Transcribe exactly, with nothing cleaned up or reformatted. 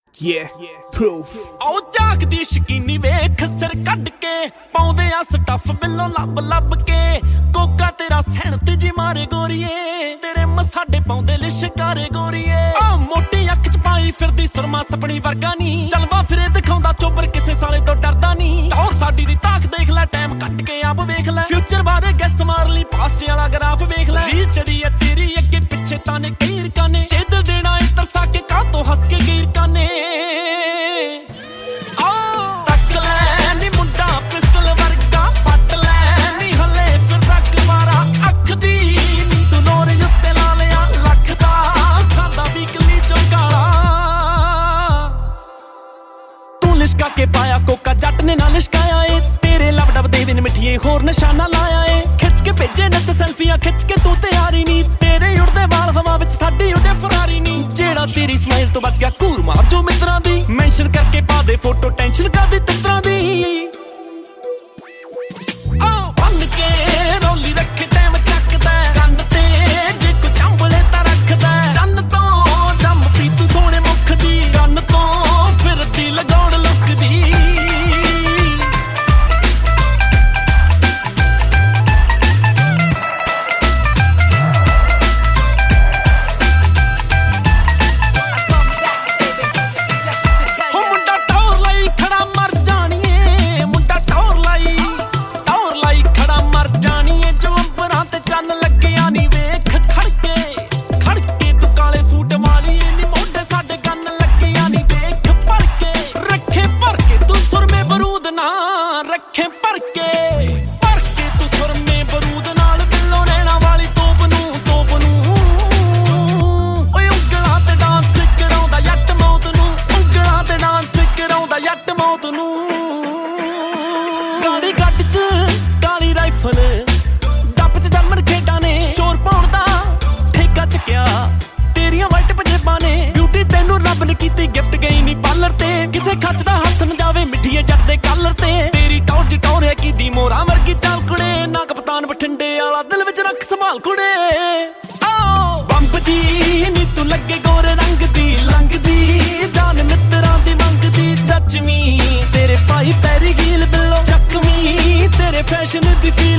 Yeah, proof. ਉਹ ਝਾਕਦੀ ਸ਼ਕੀਨੀ ਵੇਖ ਸਿਰ ਕੱਢ ਕੇ ਪਾਉਂਦੇ ਆ ਸਟੱਫ ਬਿੱਲੋਂ ਲੱਭ ਲੱਭ ਕੇ ਕੋਕਾ ਤੇਰਾ ਸਹਿਣਤ ਜੀ ਮਾਰੇ ਗੋਰੀਏ ਤੇਰੇ ਮਸਾਡੇ ਪਾਉਂਦੇ ਲਿਸ਼ਕਾਰੇ ਗੋਰੀਏ ਆ ਮੋਟੀ ਅੱਖ ਚ ਪਾਈ ਫਿਰਦੀ ਸੁਰਮਾ ਸਪਣੀ ਵਰਗਾ ਨਹੀਂ ਚਲਵਾ ਫਿਰੇ ਦਿਖਾਉਂਦਾ ਚੋਬਰ ਕਿਸੇ ਸਾਲੇ ਤੋਂ ਡਰਦਾ ਨਹੀਂ ਔਰ ਸਾਡੀ ਦੀ ਤਾਕ ਦੇਖ ਲੈ ਟਾਈਮ ਕੱਟ ਕੇ ਆਪ ਵੇਖ ਲੈ ਫਿਊਚਰ ਬਾਰੇ ਗੈਸ ਮਾਰ ਲਈ ਪਾਸਟ ਵਾਲਾ ਗ੍ਰਾਫ ਵੇਖ ਲੈ ਰੀਲ ਚੜੀ ਐ ਤੇਰੀ ਅੱਗੇ ਪਿੱਛੇ ਤਾਨੇ ਕਈ ਰਕਾਨੇ ਛੇਦ ਦੇਣਾ ਏ ਤਰਸਾ ਕੇ ਕਾਹ ਤੋਂ ਹੱਸ ਕੇ ਗੀਰ ਕਾਨੇ ਲਿਸ਼ਕਾ ਕੇ ਪਾਇਆ ਕੋਕਾ ਜੱਟ ਨੇ ਨਾ ਲਿਸ਼ਕਾਇਆ ਏ ਤੇਰੇ ਲਵ ਡਬ ਦੇ ਦਿਨ ਮਿੱਠੀਏ ਹੋਰ ਨਿਸ਼ਾਨਾ ਲਾਇਆ ਏ ਖਿੱਚ ਕੇ ਭੇਜੇ ਨੱਤ ਸੈਲਫੀਆਂ ਖਿੱਚ ਕੇ ਤੂੰ ਤਿਆਰੀ ਨਹੀਂ ਤੇਰੇ ਉੜਦੇ ਵਾਲ ਹਵਾ ਵਿੱਚ ਸਾਡੀ ਉੱਡੇ ਫਰਾਰੀ ਨਹੀਂ ਜਿਹੜਾ ਤੇਰੀ ਸਮਾਈਲ ਤੋਂ ਬਚ ਗਿਆ ਘੂਰ ਮਾਰ ਜੋ ਮਿੱਤਰਾਂ ਦੀ ਮੈਂਸ਼ਨ ਕਰਕੇ ਪਾ ਦੇ ਫੋਟੋ ਟੈਨਸ਼ਨ ਕਰਦੀ ਤਿੱਤਰਾਂ ਦੀ ਆ ਬੰਨ ਕੇ ਰੋਲੀ ਰੱਖੇ ਟਾਈਮ ਚੱਕਦਾ ਕੰਨ ਤੇ ਜੇ ਕੋ ਚੰਬਲੇ ਤਾਂ ਰੱਖਦਾ ਚੰਨ ਤੋਂ ਜੰਮ ਪੀ ਤੂੰ ਸੋਹਣੇ ਮੁੱਖ ਦੀ ਕੰਨ ਤੋਂ ਫਿਰਦੀ ਲਗਾਉਣ ਰੱਖੇ ਭਰ ਕੇ ਭਰ ਕੇ ਤੂੰ ਸੁਰਮੇ ਬਰੂਦ ਨਾਲ ਬਿੱਲੋਂ ਨੈਣਾ ਵਾਲੀ ਤੋਪ ਨੂੰ ਤੋਪ ਨੂੰ ਓਏ ਉਂਗਲਾਂ ਤੇ ਡਾਂਸ ਕਰਾਉਂਦਾ ਜੱਟ ਮੌਤ ਨੂੰ ਉਂਗਲਾਂ ਤੇ ਡਾਂਸ ਕਰਾਉਂਦਾ ਜੱਟ ਮੌਤ ਨੂੰ ਗਾੜੀ ਗੱਟ ਚ ਕਾਲੀ ਰਾਈਫਲ ਡੱਪ ਚ ਜੰਮਣ ਖੇਡਾਂ ਨੇ ਸ਼ੋਰ ਪਾਉਣ ਦਾ ਠੇਕਾ ਚੱਕਿਆ ਤੇਰੀਆਂ ਵਾਈਟ ਪੰਜੇਬਾਂ ਨੇ ਬਿਊਟੀ ਤੈਨੂੰ ਰੱਬ ਨੇ ਕੀਤੀ ਗਿਫਟ ਗਈ ਨਹੀਂ ਪਾਰਲਰ ਤੇ ਕਿਸੇ ਖੱਚ ਦਾ ਹੱਥ ਨਾ ਜਾਵੇ ਮਿੱਠੀਏ ਜੱਟ ਦੇ ਕਾਲਰ ਤੇ ਟੌਰ ਟੌਰ ਹੈ ਕੀ ਦੀ ਮੋਰਾ ਵਰਗੀ ਚਾਲ ਕੁੜੇ ਨਾ ਕਪਤਾਨ ਬਠਿੰਡੇ ਵਾਲਾ ਦਿਲ ਵਿੱਚ ਰੱਖ ਸੰਭਾਲ ਕੁੜੇ ਆਓ ਬੰਬ ਜੀ ਨੀ ਤੂੰ ਲੱਗੇ ਗੋਰੇ ਰੰਗ ਦੀ ਲੰਘਦੀ ਜਾਨ ਮਿੱਤਰਾਂ ਦੀ ਮੰਗਦੀ ਜੱਜਵੀਂ ਤੇਰੇ ਪਾਈ ਪੈਰੀ ਹੀਲ ਬਿੱਲੋ ਚੱਕਵੀਂ ਤੇਰੇ ਫੈਸ਼ਨ ਦੀ